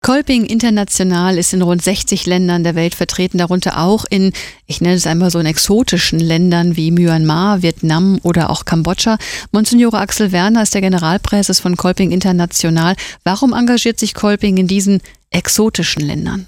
Kolping International ist in rund 60 Ländern der Welt vertreten, darunter auch in, ich nenne es einmal so, in exotischen Ländern wie Myanmar, Vietnam oder auch Kambodscha. Monsignore Axel Werner ist der Generalpräses von Kolping International. Warum engagiert sich Kolping in diesen exotischen Ländern?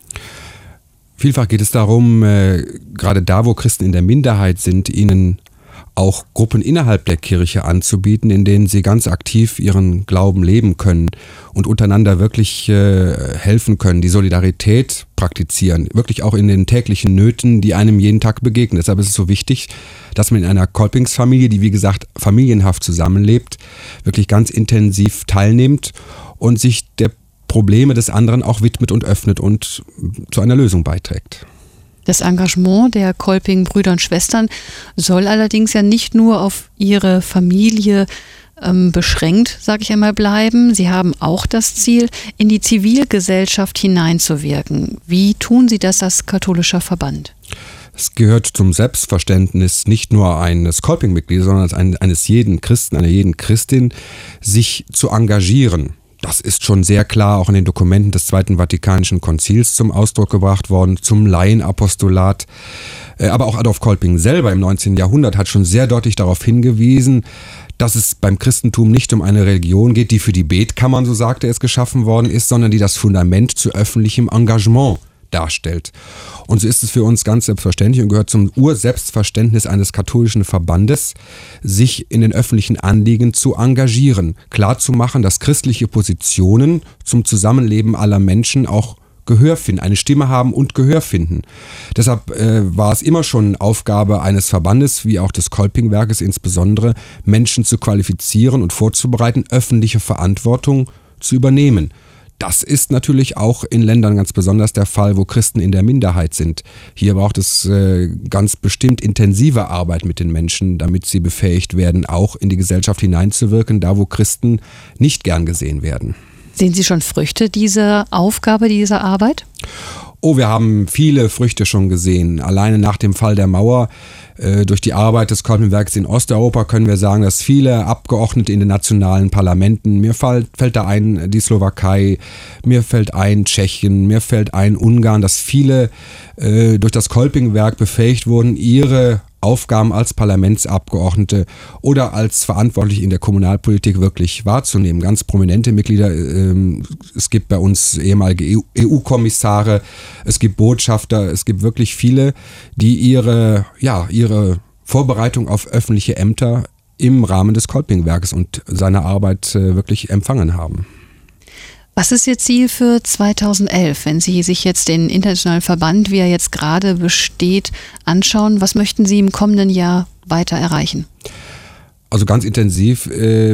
Vielfach geht es darum, gerade da, wo Christen in der Minderheit sind, ihnen auch Gruppen innerhalb der Kirche anzubieten, in denen sie ganz aktiv ihren Glauben leben können und untereinander wirklich helfen können, die Solidarität praktizieren, wirklich auch in den täglichen Nöten, die einem jeden Tag begegnen. Deshalb ist es so wichtig, dass man in einer Kolpingsfamilie, die wie gesagt familienhaft zusammenlebt, wirklich ganz intensiv teilnimmt und sich der Probleme des anderen auch widmet und öffnet und zu einer Lösung beiträgt. Das Engagement der Kolping-Brüder und Schwestern soll allerdings ja nicht nur auf ihre Familie beschränkt, sage ich einmal, bleiben. Sie haben auch das Ziel, in die Zivilgesellschaft hineinzuwirken. Wie tun Sie das als katholischer Verband? Es gehört zum Selbstverständnis nicht nur eines Kolping-Mitglieds, sondern eines jeden Christen, einer jeden Christin, sich zu engagieren. Das ist schon sehr klar auch in den Dokumenten des Zweiten Vatikanischen Konzils zum Ausdruck gebracht worden, zum Laienapostolat. Aber auch Adolf Kolping selber im 19. Jahrhundert hat schon sehr deutlich darauf hingewiesen, dass es beim Christentum nicht um eine Religion geht, die für die Betkammern, so sagte er, es geschaffen worden ist, sondern die das Fundament zu öffentlichem Engagement darstellt. Und so ist es für uns ganz selbstverständlich und gehört zum Urselbstverständnis eines katholischen Verbandes, sich in den öffentlichen Anliegen zu engagieren, klarzumachen, dass christliche Positionen zum Zusammenleben aller Menschen auch Gehör finden, eine Stimme haben und Gehör finden. Deshalb war es immer schon Aufgabe eines Verbandes, wie auch des Kolpingwerkes insbesondere, Menschen zu qualifizieren und vorzubereiten, öffentliche Verantwortung zu übernehmen. Das ist natürlich auch in Ländern ganz besonders der Fall, wo Christen in der Minderheit sind. Hier braucht es ganz bestimmt intensive Arbeit mit den Menschen, damit sie befähigt werden, auch in die Gesellschaft hineinzuwirken, da wo Christen nicht gern gesehen werden. Sehen Sie schon Früchte dieser Aufgabe, dieser Arbeit? Oh, wir haben viele Früchte schon gesehen. Alleine nach dem Fall der Mauer, durch die Arbeit des Kolpingwerks in Osteuropa können wir sagen, dass viele Abgeordnete in den nationalen Parlamenten, mir fällt da ein die Slowakei, mir fällt ein Tschechien, mir fällt ein Ungarn, dass viele durch das Kolpingwerk befähigt wurden, ihre Aufgaben als Parlamentsabgeordnete oder als verantwortlich in der Kommunalpolitik wirklich wahrzunehmen. Ganz prominente Mitglieder, es gibt bei uns ehemalige EU-Kommissare, es gibt Botschafter, es gibt wirklich viele, die ihre Vorbereitung auf öffentliche Ämter im Rahmen des Kolpingwerkes und seiner Arbeit wirklich empfangen haben. Was ist Ihr Ziel für 2011, wenn Sie sich jetzt den internationalen Verband, wie er jetzt gerade besteht, anschauen? Was möchten Sie im kommenden Jahr weiter erreichen? Also ganz intensiv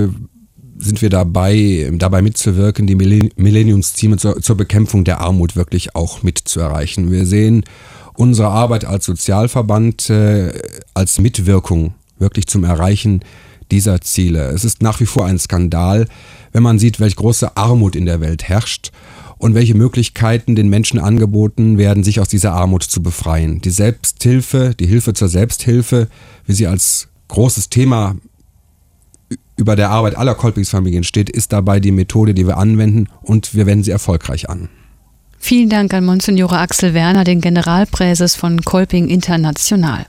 sind wir dabei mitzuwirken, die Millenniumsziele zur Bekämpfung der Armut wirklich auch mitzuerreichen. Wir sehen unsere Arbeit als Sozialverband als Mitwirkung wirklich zum Erreichen dieser Ziele. Es ist nach wie vor ein Skandal, wenn man sieht, welche große Armut in der Welt herrscht und welche Möglichkeiten den Menschen angeboten werden, sich aus dieser Armut zu befreien. Die Selbsthilfe, die Hilfe zur Selbsthilfe, wie sie als großes Thema über der Arbeit aller Kolpingsfamilien steht, ist dabei die Methode, die wir anwenden, und wir wenden sie erfolgreich an. Vielen Dank an Monsignore Axel Werner, den Generalpräses von Kolping International.